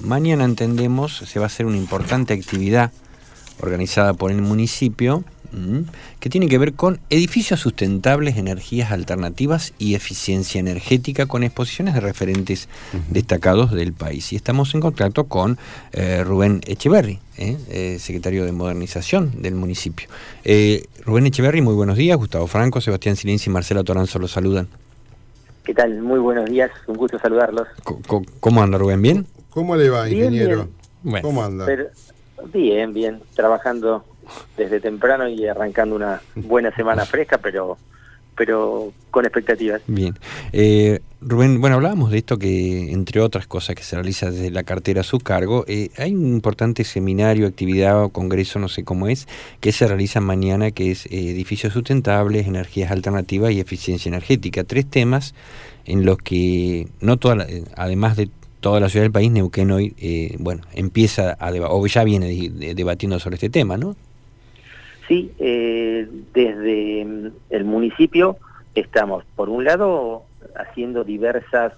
mañana entendemos se va a hacer una importante actividad organizada por el municipio que tiene que ver con edificios sustentables, energías alternativas y eficiencia energética, con exposiciones de referentes destacados del país. Y estamos en contacto con Rubén Echeverri, secretario de Modernización del municipio. Rubén Echeverri, muy buenos días. Gustavo Franco, Sebastián Silenzi y Marcela Toranzo los saludan. ¿Qué tal? Muy buenos días, un gusto saludarlos. ¿Cómo anda, Rubén? ¿Bien? ¿Cómo le va, ingeniero? Bien. Bueno. ¿Cómo anda? Bien, trabajando desde temprano y arrancando una buena semana fresca, pero con expectativas. Bien. Rubén, bueno, hablábamos de esto que, entre otras cosas que se realiza desde la cartera a su cargo, hay un importante seminario, actividad o congreso, no sé cómo es, que se realiza mañana, que es edificios sustentables, energías alternativas y eficiencia energética. 3 temas en los que, no toda además de toda la ciudad del país, Neuquén hoy, empieza o ya viene debatiendo sobre este tema, ¿no? Sí, desde el municipio estamos, por un lado, haciendo diversas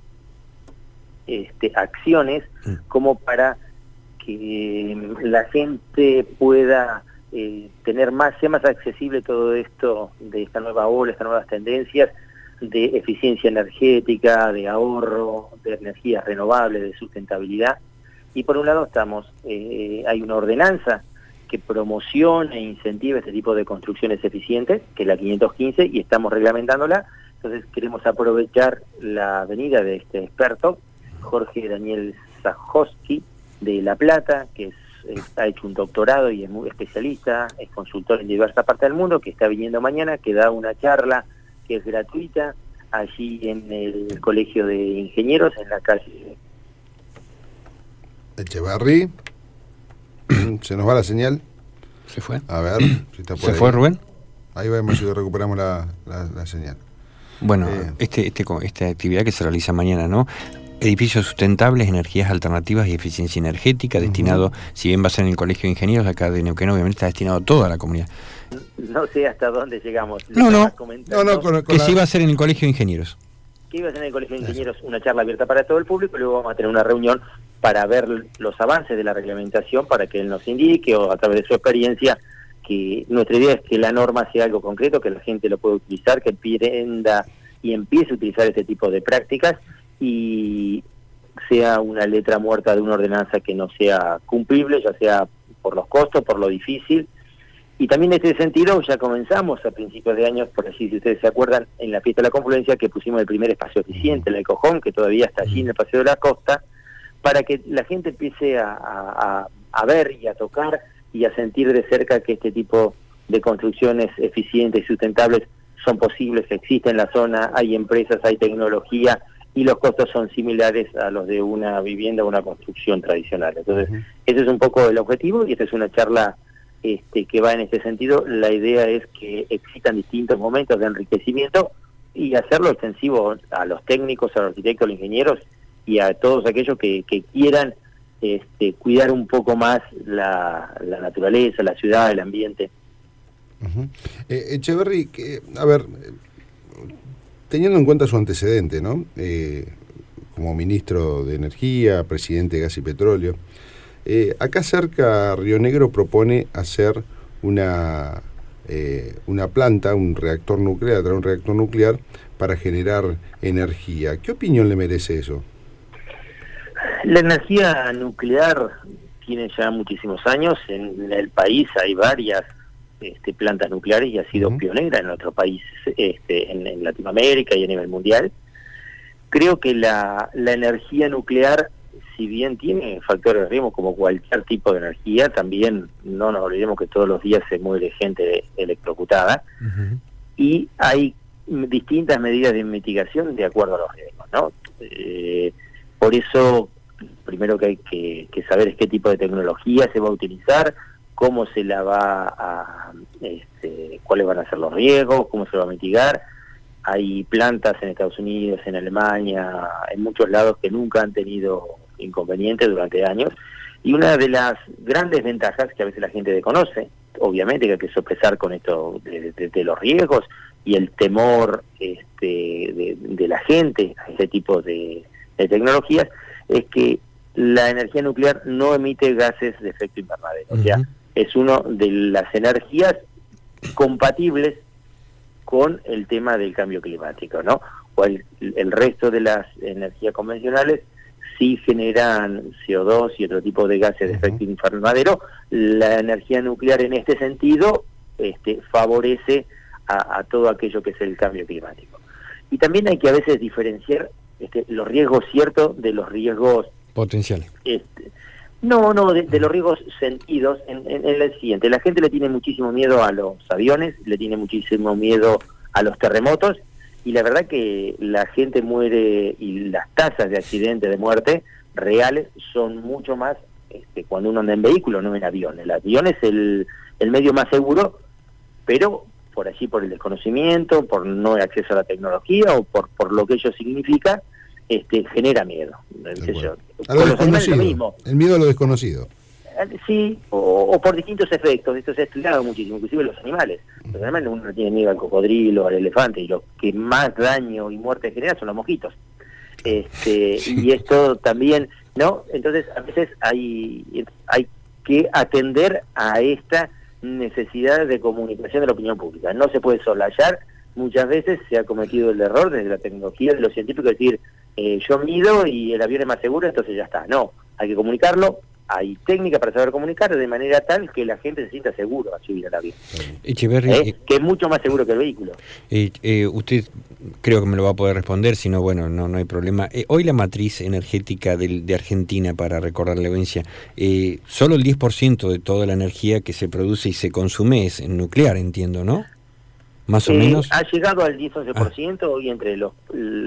acciones como para que la gente pueda sea más accesible todo esto de esta nueva ola, estas nuevas tendencias de eficiencia energética, de ahorro, de energías renovables, de sustentabilidad. Y por un lado hay una ordenanza que promociona e incentiva este tipo de construcciones eficientes, que es la 515, y estamos reglamentándola. Entonces queremos aprovechar la venida de este experto, Jorge Daniel Sajowski, de La Plata, que ha hecho un doctorado y es muy especialista, es consultor en diversas partes del mundo, que está viniendo mañana, que da una charla que es gratuita, allí en el Colegio de Ingenieros, en la calle Echeverri. ¿Se nos va la señal? ¿Se fue? A ver, si está por ¿Se ahí. fue, Rubén? Ahí vemos si recuperamos la señal. Bueno, esta actividad que se realiza mañana, ¿no? Edificios sustentables, energías alternativas y eficiencia energética, destinado, si bien va a ser en el Colegio de Ingenieros acá de Neuquén, obviamente está destinado a toda la comunidad. No sé hasta dónde llegamos. Que sí va a ser en el Colegio de Ingenieros. Que iba a ser en el Colegio de Ingenieros una charla abierta para todo el público, y luego vamos a tener una reunión para ver los avances de la reglamentación, para que él nos indique, o a través de su experiencia, que nuestra idea es que la norma sea algo concreto, que la gente lo pueda utilizar, que aprenda y empiece a utilizar este tipo de prácticas, y sea una letra muerta de una ordenanza que no sea cumplible, ya sea por los costos, por lo difícil. Y también en este sentido ya comenzamos a principios de años, por así si ustedes se acuerdan, en la fiesta de la confluencia, que pusimos el primer espacio eficiente, el Ecojón, que todavía está allí en el Paseo de la Costa, para que la gente empiece a ver y a tocar y a sentir de cerca que este tipo de construcciones eficientes y sustentables son posibles, existen en la zona, hay empresas, hay tecnología, y los costos son similares a los de una vivienda o una construcción tradicional. Entonces, ese es un poco el objetivo, y esta es una charla que va en este sentido. La idea es que existan distintos momentos de enriquecimiento y hacerlo extensivo a los técnicos, a los arquitectos, a los ingenieros y a todos aquellos que quieran cuidar un poco más la naturaleza, la ciudad, el ambiente. Echeverri, a ver, teniendo en cuenta su antecedente, ¿no? Como ministro de Energía, presidente de Gas y Petróleo, acá cerca Río Negro propone hacer una planta, traer un reactor nuclear para generar energía. ¿Qué opinión le merece eso? La energía nuclear tiene ya muchísimos años. En el país hay varias plantas nucleares y ha sido pionera en otros países, en Latinoamérica y a nivel mundial. Creo que la energía nuclear, si bien tiene factores de riesgo como cualquier tipo de energía, también no nos olvidemos que todos los días se muere gente electrocutada, y hay distintas medidas de mitigación de acuerdo a los riesgos, ¿no? Por eso, primero que hay que saber es qué tipo de tecnología se va a utilizar, cómo se la va cuáles van a ser los riesgos, cómo se va a mitigar. Hay plantas en Estados Unidos, en Alemania, en muchos lados que nunca han tenido inconvenientes durante años, y una de las grandes ventajas que a veces la gente desconoce, obviamente que hay que sopesar con esto de los riesgos y el temor de la gente a este tipo de tecnologías, es que la energía nuclear no emite gases de efecto invernadero. O sea, es una de las energías compatibles con el tema del cambio climático, ¿no? O el resto de las energías convencionales sí generan CO2 y otro tipo de gases de efecto invernadero. La energía nuclear en este sentido favorece a todo aquello que es el cambio climático. Y también hay que a veces diferenciar los riesgos ciertos de los riesgos potenciales. De los riesgos sentidos en el siguiente. La gente le tiene muchísimo miedo a los aviones, le tiene muchísimo miedo a los terremotos, y la verdad que la gente muere y las tasas de accidente, de muerte reales son mucho más cuando uno anda en vehículo, no en avión. El avión es el medio más seguro, pero por el desconocimiento, por no acceso a la tecnología o por lo que ello significa, genera miedo. A lo desconocido, el miedo a lo desconocido. Sí, o por distintos efectos. Esto se ha estudiado muchísimo, inclusive los animales. Los animales, uno tiene miedo al cocodrilo, al elefante, y los que más daño y muerte generan son los mosquitos. Y esto también, ¿no? Entonces, a veces hay que atender a esta necesidad de comunicación de la opinión pública. No se puede soslayar. Muchas veces se ha cometido el error desde la tecnología de los científicos de decir, yo mido y el avión es más seguro, entonces ya está. No, hay que comunicarlo. Hay técnica para saber comunicar de manera tal que la gente se sienta seguro al subir al avión. Echeverri, que es mucho más seguro que el vehículo. Usted creo que me lo va a poder responder, si no, bueno, no hay problema. Hoy la matriz energética de Argentina, para recordar la audiencia, solo el 10% de toda la energía que se produce y se consume es nuclear, entiendo, ¿no? Más o menos. Ha llegado al 10-11% hoy entre los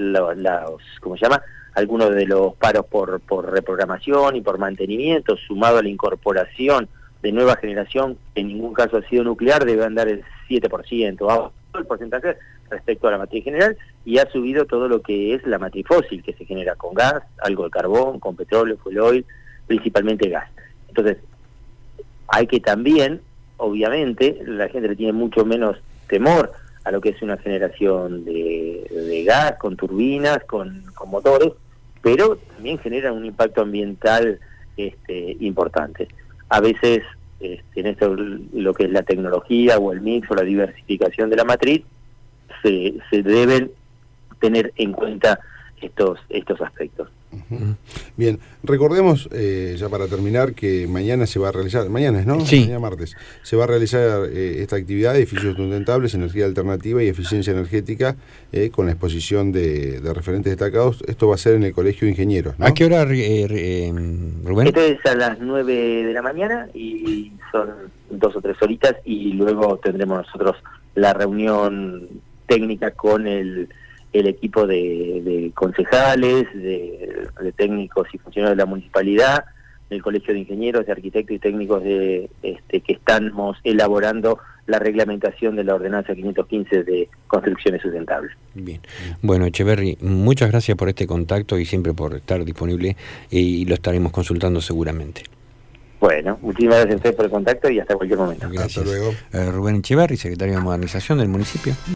¿cómo se llama? Algunos de los paros por reprogramación y por mantenimiento, sumado a la incorporación de nueva generación, que en ningún caso ha sido nuclear, debe andar el 7%, el porcentaje respecto a la matriz general, y ha subido todo lo que es la matriz fósil, que se genera con gas, algo de carbón, con petróleo, fuel oil, principalmente gas. Entonces, hay que también, obviamente, la gente le tiene mucho menos temor a lo que es una generación de gas, con turbinas, con motores, pero también genera un impacto ambiental importante. A veces, en esto, lo que es la tecnología o el mix o la diversificación de la matriz, se deben tener en cuenta estos aspectos. Bien, recordemos, ya para terminar, que mañana se va a realizar, mañana es, ¿no? Sí. Mañana martes, se va a realizar esta actividad de edificios sustentables, energía alternativa y eficiencia energética, con la exposición de referentes destacados. Esto va a ser en el Colegio de Ingenieros, ¿no? ¿A qué hora, Rubén? Esto es a las 9 de la mañana y son 2 o 3 horitas, y luego tendremos nosotros la reunión técnica con el equipo de concejales, de técnicos y funcionarios de la municipalidad, del Colegio de Ingenieros, de Arquitectos y Técnicos que estamos elaborando la reglamentación de la Ordenanza 515 de construcciones sustentables. Bien. Bueno, Echeverri, muchas gracias por este contacto y siempre por estar disponible, y lo estaremos consultando seguramente. Bueno, muchísimas gracias a ustedes por el contacto y hasta cualquier momento. Gracias. Hasta luego. Rubén Echeverri, secretario de Modernización del municipio.